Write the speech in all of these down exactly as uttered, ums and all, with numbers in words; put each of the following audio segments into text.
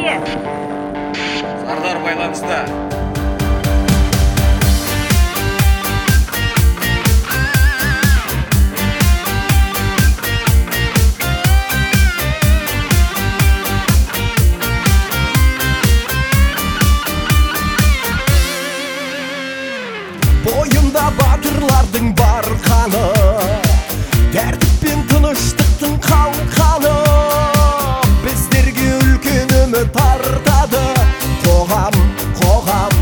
Неге? Сардар байланыста. Бойында батырлардың бар қаны, тәртіп пен тыныштықтың қалқаны, біздерге үлкен үміт артады қоғам, қоғам.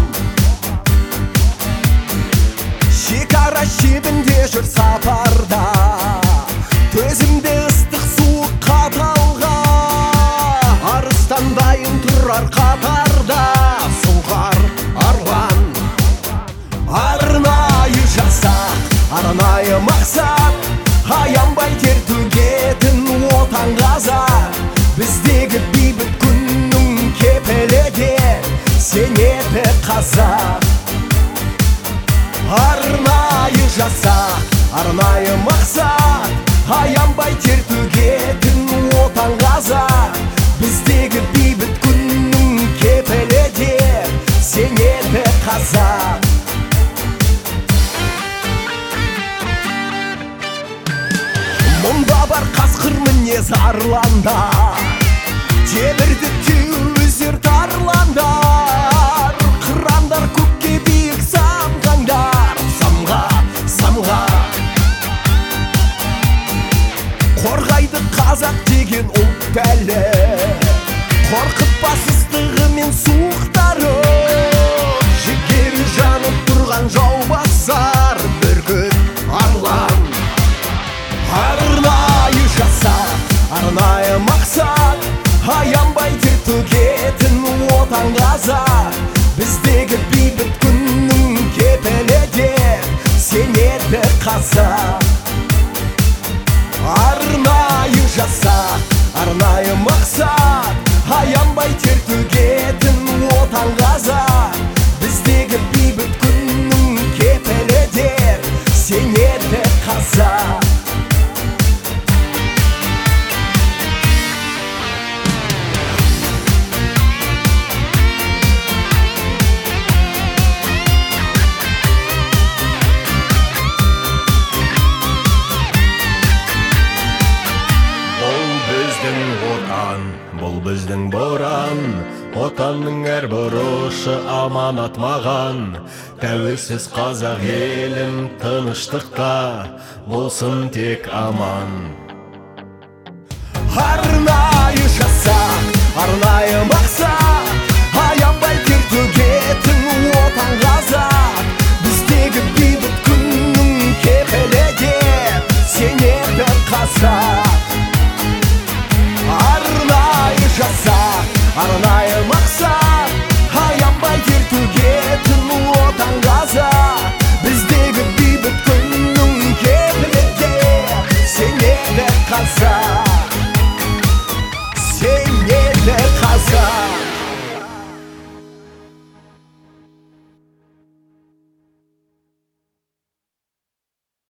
Шекара шебінде жүр сапарда, төзімде ыстық суық қаталға, арыстандайын тұрар қатарда, сұңғар арлан. Арнайы жасақ, арнайы мақсат, аянбай тер төгетін отан қазақ. Біздегі бейбіт күннің кепіліде сенеді қазақ. Арнайы жасақ, арнайы мақсат, аянбай тер төгетін отан қазақ. Біздегі бейбіт күннің кепіліде сенеді қазақ. Мұнда бар қасқыр мінез арландар, темірді түйіздер тарландар, қырандар көкке биік самғаңдар, самға, самға. Қорғайды қазақ деген ұлт бәлі, қорқытпас ыстығы мен суықтары, жігері жанып тұрған жау басар бүркіт арлан. Арнайы жасақ, арнайы мақсат, аянбай тер төгетін отан қазақ. Біздегі бейбіт күннің кепіліде сенеді қазақ. Арнайы жасақ, арнайы мақсат, аянбай тер төгетін отан қазақ. Біздегі бейбіт күннің кепіліде сенеді қазақ. Бұл біздің боран, отанның әр бұрышы аманат маған. Тәуелсіз қазақ елім тыныштықта болсын тек аман. Арнайы жасақ, арнайы мақсат, аянбай тер төгетін отан қазақ. Біздегі бейбіт күннің кепіліде сенеді қазақ. Арнайы жасақ, арнайы мақсат, аянбай тер төгетін отан қазақ. Біздегі бейбіт күннің кепіліде сенеді қазақ.